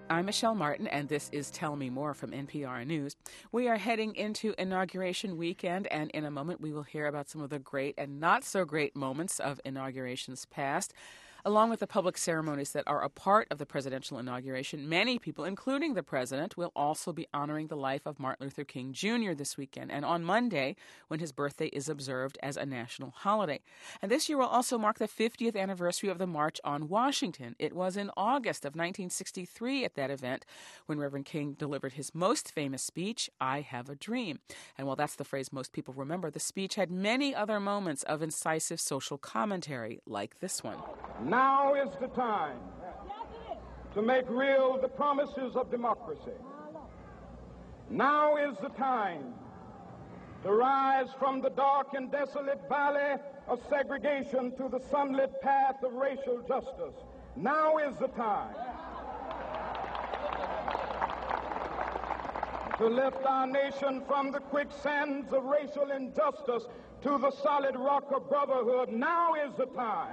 I'm Michelle Martin, and this is Tell Me More from NPR News. We are heading into Inauguration Weekend, and in a moment we will hear about some of the great and not so great moments of inaugurations past. Along with the public ceremonies that are a part of the presidential inauguration, many people, including the president, will also be honoring the life of Martin Luther King Jr. this weekend and on Monday, when his birthday is observed as a national holiday. And this year will also mark the 50th anniversary of the March on Washington. It was in August of 1963 at that event when Reverend King delivered his most famous speech, I Have a Dream. And while that's the phrase most people remember, the speech had many other moments of incisive social commentary, like this one. Now is the time to make real the promises of democracy. Now is the time to rise from the dark and desolate valley of segregation to the sunlit path of racial justice. Now is the time to lift our nation from the quicksands of racial injustice to the solid rock of brotherhood. Now is the time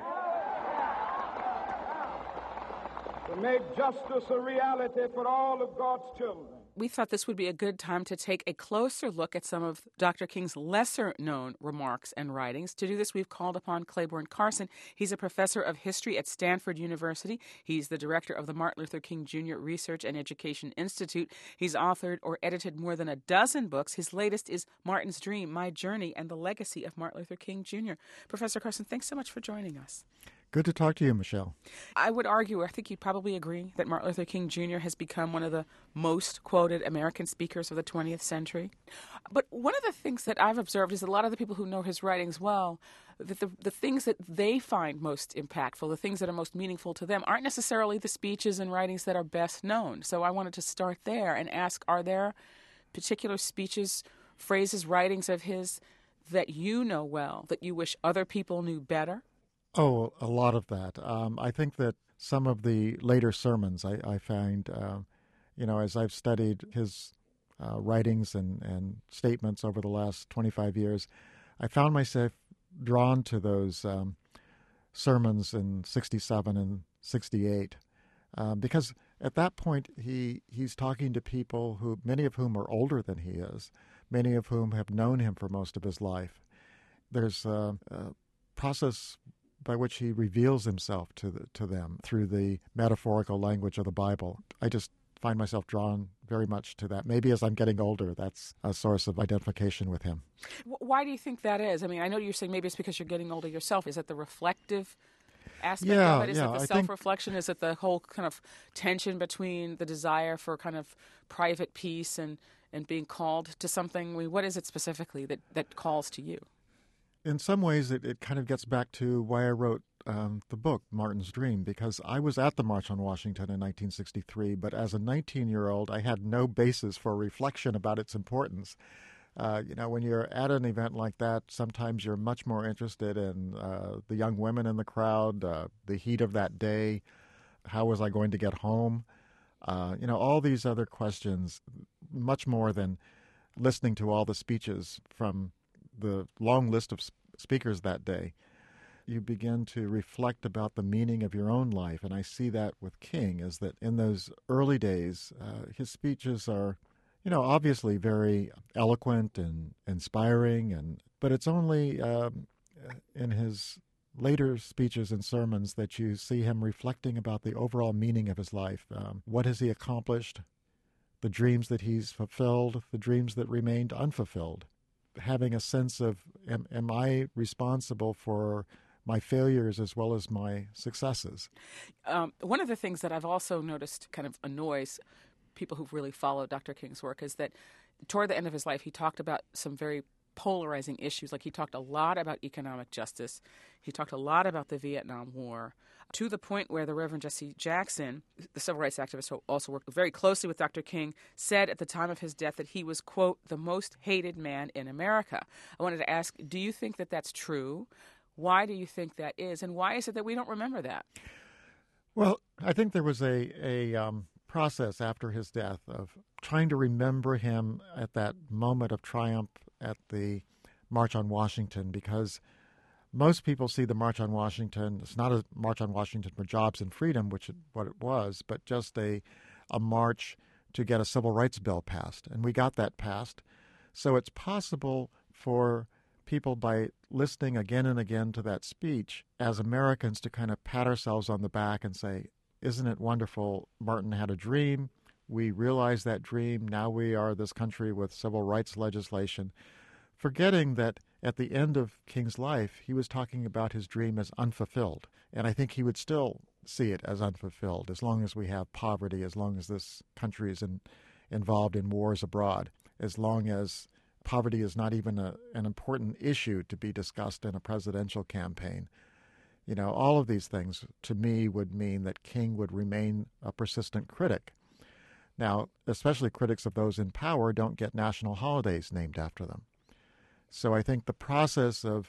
to make justice a reality for all of God's children. We thought this would be a good time to take a closer look at some of Dr. King's lesser-known remarks and writings. To do this, we've called upon Claiborne Carson. He's a professor of history at Stanford University. He's the director of the Martin Luther King Jr. Research and Education Institute. He's authored or edited more than a dozen books. His latest is Martin's Dream, My Journey, and the Legacy of Martin Luther King Jr. Professor Carson, thanks so much for joining us. Good to talk to you, Michelle. I would argue, I think you'd probably agree, that Martin Luther King Jr. has become one of the most quoted American speakers of the 20th century. But one of the things that I've observed is that a lot of the people who know his writings well, that the things that they find most impactful, the things that are most meaningful to them, aren't necessarily the speeches and writings that are best known. So I wanted to start there and ask, are there particular speeches, phrases, writings of his that you know well, that you wish other people knew better? Oh, a lot of that. I think that some of the later sermons I find, as I've studied his writings and statements over the last 25 years, I found myself drawn to those sermons in 67 and 68 because at that point he's talking to people who, many of whom are older than he is, many of whom have known him for most of his life. There's a process by which he reveals himself to them through the metaphorical language of the Bible. I just find myself drawn very much to that. Maybe as I'm getting older, that's a source of identification with him. Why do you think that is? I mean, I know you're saying maybe it's because you're getting older yourself. Is it the reflective aspect of it? Is it the self-reflection? Is it the whole kind of tension between the desire for kind of private peace and being called to something? I mean, what is it specifically that calls to you? In some ways, it kind of gets back to why I wrote the book, Martin's Dream, because I was at the March on Washington in 1963, but as a 19-year-old, I had no basis for reflection about its importance. When you're at an event like that, sometimes you're much more interested in the young women in the crowd, the heat of that day, how was I going to get home, all these other questions, much more than listening to all the speeches from the long list of speakers that day. You begin to reflect about the meaning of your own life, and I see that with King, is that in those early days, his speeches are, obviously very eloquent and inspiring, but it's only in his later speeches and sermons that you see him reflecting about the overall meaning of his life. What has he accomplished? The dreams that he's fulfilled, the dreams that remained unfulfilled. Having a sense of, am I responsible for my failures as well as my successes? One of the things that I've also noticed kind of annoys people who've really followed Dr. King's work is that toward the end of his life, he talked about some very polarizing issues. Like he talked a lot about economic justice. He talked a lot about the Vietnam War, to the point where the Reverend Jesse Jackson, the civil rights activist who also worked very closely with Dr. King, said at the time of his death that he was, quote, the most hated man in America. I wanted to ask, do you think that that's true? Why do you think that is? And why is it that we don't remember that? Well, I think there was a process after his death of trying to remember him at that moment of triumph at the March on Washington, because most people see the March on Washington, it's not a March on Washington for jobs and freedom, which is what it was, but just a a march to get a civil rights bill passed, and we got that passed. So it's possible for people, by listening again and again to that speech, as Americans, to kind of pat ourselves on the back and say, isn't it wonderful? Martin had a dream. We realized that dream. Now we are this country with civil rights legislation. Forgetting that at the end of King's life, he was talking about his dream as unfulfilled. And I think he would still see it as unfulfilled as long as we have poverty, as long as this country is involved in wars abroad, as long as poverty is not even an important issue to be discussed in a presidential campaign. You know, all of these things, to me, would mean that King would remain a persistent critic. Now, especially critics of those in power don't get national holidays named after them. So I think the process of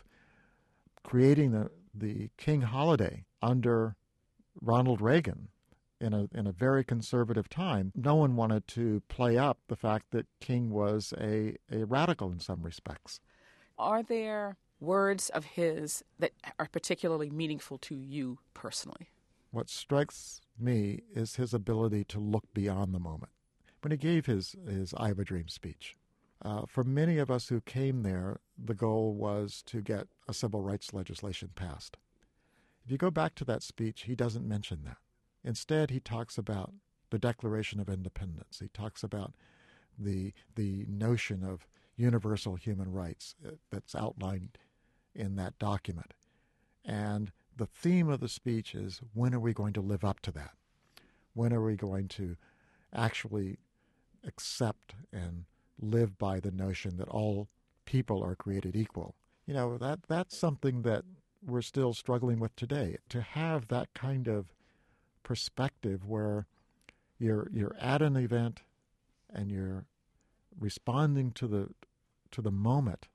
creating the King holiday under Ronald Reagan in a very conservative time, no one wanted to play up the fact that King was a radical in some respects. Are there words of his that are particularly meaningful to you personally? What strikes me is his ability to look beyond the moment. When he gave his I Have a Dream speech, for many of us who came there, the goal was to get a civil rights legislation passed. If you go back to that speech, he doesn't mention that. Instead, he talks about the Declaration of Independence. He talks about the notion of universal human rights that's outlined in that document. And the theme of the speech is, when are we going to live up to that? When are we going to actually accept and live by the notion that all people are created equal? You know, that's something that we're still struggling with today. To have that kind of perspective where you're at an event and you're responding to the moment,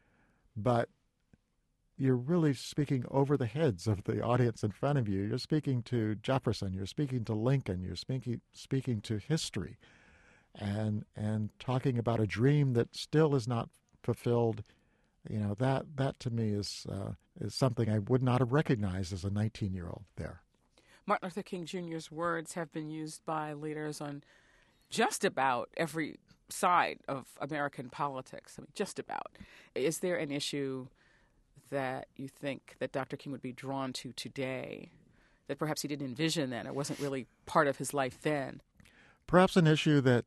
but you're really speaking over the heads of the audience in front of you. You're speaking to Jefferson, you're speaking to Lincoln, you're speaking to history, and talking about a dream that still is not fulfilled. You know, that to me is something I would not have recognized as a 19-year-old there. Martin Luther King Jr.'s words have been used by leaders on just about every side of American politics. I mean, just about. Is there an issue that you think that Dr. King would be drawn to today that perhaps he didn't envision then, or wasn't really part of his life then? Perhaps an issue that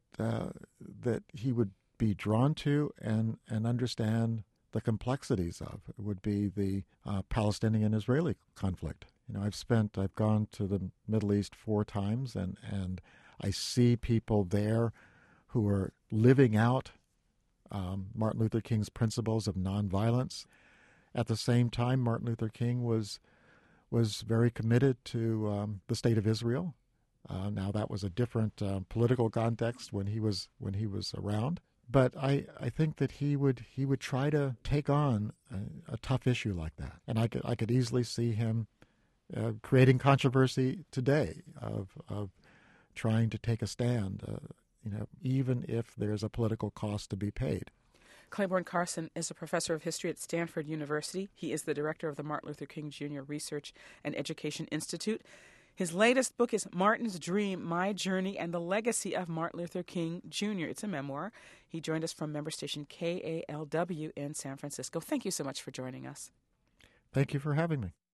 he would be drawn to and understand the complexities of would be the Palestinian-Israeli conflict. You know, I've gone to the Middle East 4 times, and I see people there who are living out Martin Luther King's principles of nonviolence. At the same time, Martin Luther King was very committed to the state of Israel. Now that was a different political context when he was around. But I think that he would try to take on a tough issue like that, and I could easily see him creating controversy today of trying to take a stand, even if there's a political cost to be paid. Claiborne Carson is a professor of history at Stanford University. He is the director of the Martin Luther King Jr. Research and Education Institute. His latest book is Martin's Dream, My Journey and the Legacy of Martin Luther King Jr. It's a memoir. He joined us from member station KALW in San Francisco. Thank you so much for joining us. Thank you for having me.